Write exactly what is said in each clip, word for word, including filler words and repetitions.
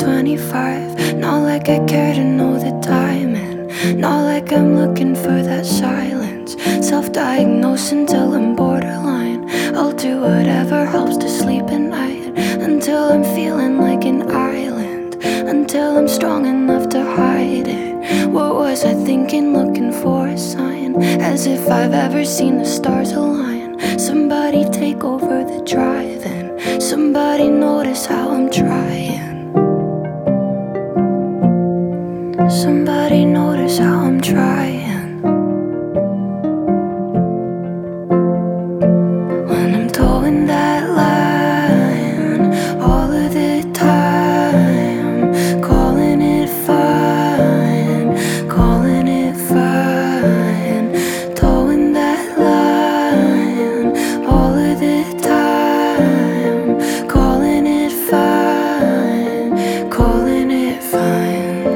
twenty-five. Not like I care to know the time, and not like I'm looking for that silence. Self-diagnose until I'm borderline. I'll do whatever helps to sleep at night, until I'm feeling like an island, until I'm strong enough to hide it. What was I thinking, looking for a sign? As if I've ever seen the stars align. Somebody take over the driving. Somebody notice how I'm trying. Somebody notice how I'm trying. When I'm towing that line all of the time, calling it fine, calling it fine. Towing that line all of the time, calling it fine, calling it fine.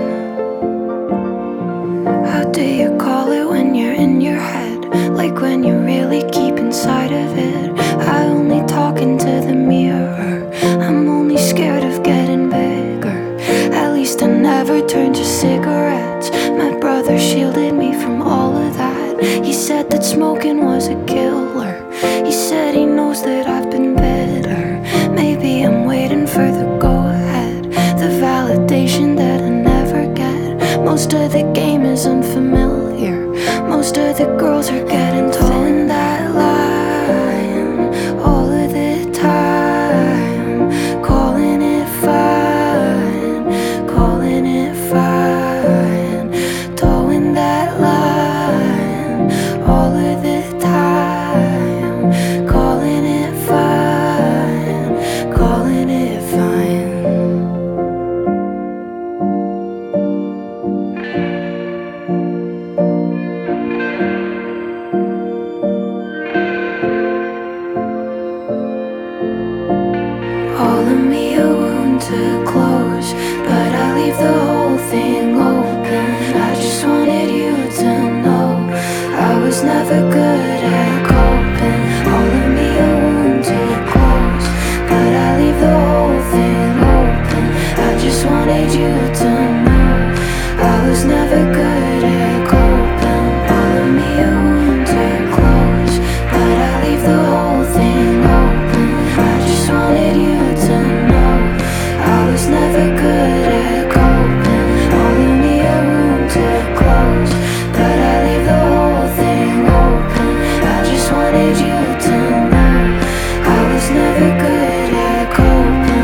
How do you call it when you're in your head? Like when you really keep inside of it. I only talk into the mirror. I'm only scared of getting bigger. At least I never turned to cigarettes. My brother shielded me from all of that. He said that smoking was a killer. He said he knows that I've been better. Maybe I'm waiting for the go-ahead, the validation that I never get. Most of the game is unfamiliar. Most of the girls are getting towing that line all of the time, calling it fine, calling it fine. Towing that line all of the time, calling it fine, calling it fine. All of me a wound to close, but I leave the whole thing open. I just wanted you to know I was never good at coping. All of me a wound to close, but I leave the whole thing open. I just wanted you to know I was never good at coping. All of me a wound to close, but I leave the whole thing open. I just wanted you to know I was never good at coping. All of me a room to close, but I leave the whole thing open. I just wanted you to know I was never good at coping.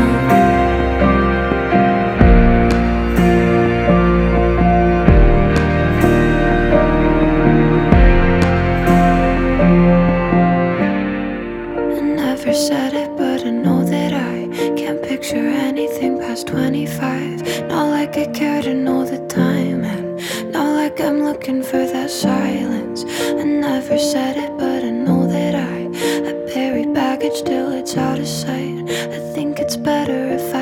I never said it, but I know that I can't picture anything past twenty-five. Not like I care to know the time, and not like I'm looking for that silence. I never said it, but I know that I I bury baggage till it's out of sight. I think it's better if I